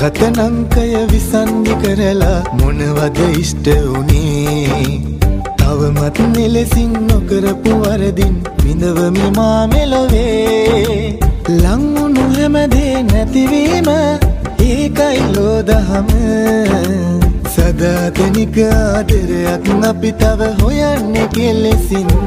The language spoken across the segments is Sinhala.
කතනංකය විසන්ධි කරලා මොනවද ඉෂ්ට උනේ තවමත් නිලසින් නොකරපු වරදින් විඳවමි මා මෙලොවේ ලංවුණු හැමදේ නැතිවීම ඒකයි ලෝදහම සදාතනික ආදරයක් අපි තව හොයන්නේ කෙලෙසින්ද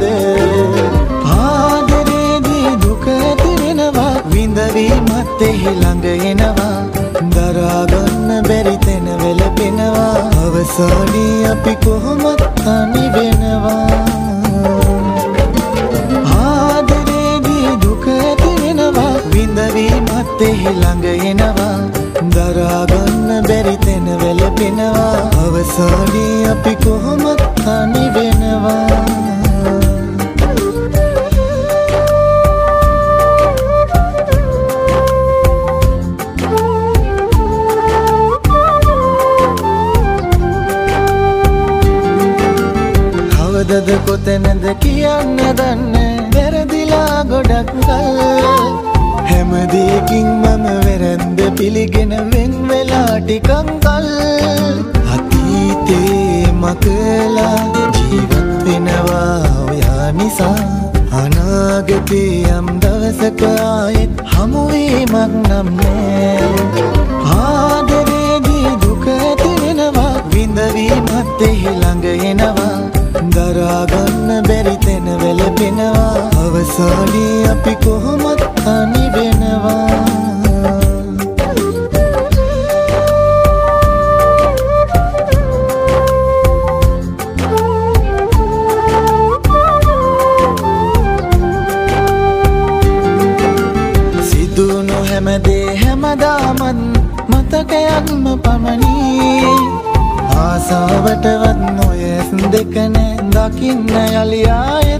ආදරේදී දුක ඇති වෙනවා විඳවීමත් එහි ළඟ එනවා දරා ගන්න බැරි තැන වෙලපෙනවා අවසානයේ අපි කොහොමද තනි වෙනවා ආදරේදී දුක ඇති වෙනවා විඳවීමත් එහි ළඟ එනවා දරා ගන්න බැරි තැන වෙලපෙනවා අවසානයේ අපි කොහොමද තනි වෙනවා කවදද කොතැනද කියන්න දන්නේ වැරදිලා ගොඩක් කල් හැම දෙයකින් මම වැරැද්ද පිළිගෙන වෙන් වෙලා ටිකක් කල් අතීතේ මකලා ජීවත් වෙනවා ඔයා නිසා අනාගතේ යම් දවසක ආයෙත් හමු වීමක් නම් නෑ ආදරේදී දුක ඇති වෙනවා විඳවීමත් එහි ළඟ එනවා දරා ගන්න බැරි තැන වෙලපෙනවා අවසානයේ අපි කොහොමද තනි වෙනවා සිදුණු හැමදේ හැමදාමත් මතකයක්ම පමණි ආසාවටවත් නොයස් දෙක නෑ දකින්න යලි ආයෙත්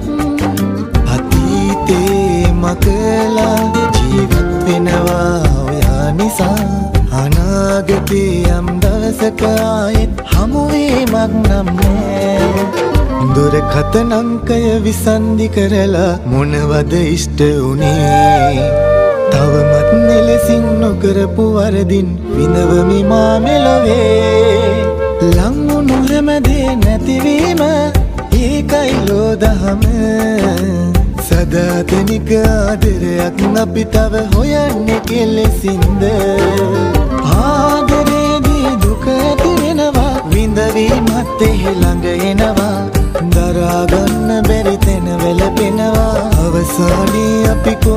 අතීතේ මකලා ජීවත් වෙනවා ඔයා නිසා අනාගතේ යම් දවසක ආයෙත් හමු වීමක් නම් නෑ දුරකථනංකය විසන්ධි කරලා මොනවද ඉෂ්ට උනේ තවමත් නිලසින් නොකරපු වරදින් විඳවමි මා මෙලොවේ ලංවුණු හැමදේ නැතිවීම ඒකයි ලෝදහම සදාතනික ආදරයක් අපි තව හොයන්නේ කෙලෙසින්ද ආදරේදී දුක ඇති වෙනවා විඳවීමත් එහි ළඟ එනවා දරා ගන්න බැරි තැන වෙලපෙනවා අවසානයේ අපි